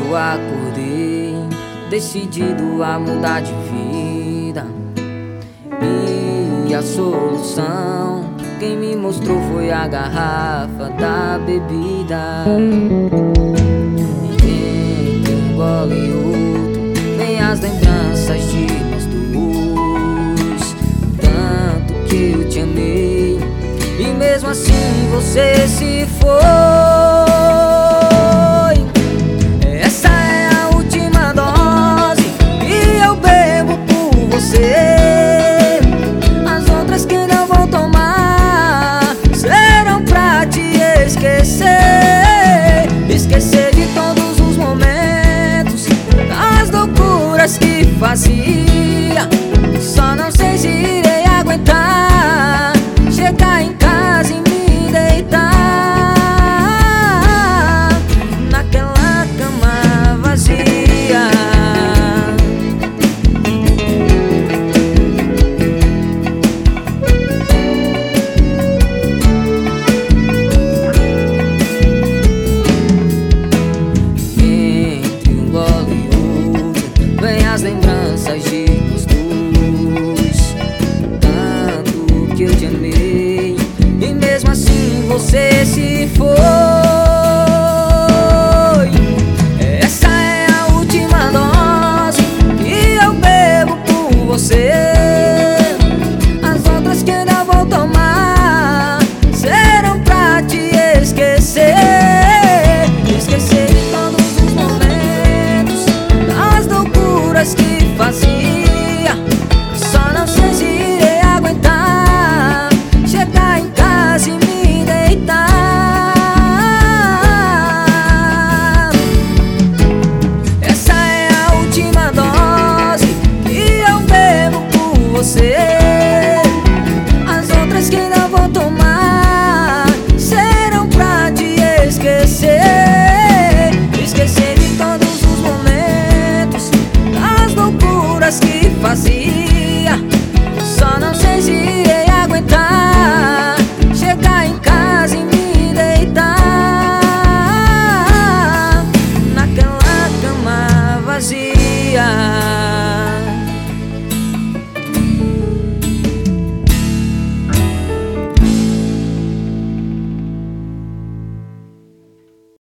eu acordei, decidido a mudar de vida. E a solução quem me mostrou foi a garrafa da bebida. E entre um gole e outro vem as lembranças de nós dois. Tanto que eu te amei e mesmo assim você se foi. Essa é a última dose que eu bebo por você. As outras que não vou tomar serão pra te esquecer. Esquecer de todos os momentos, das loucuras que fazia.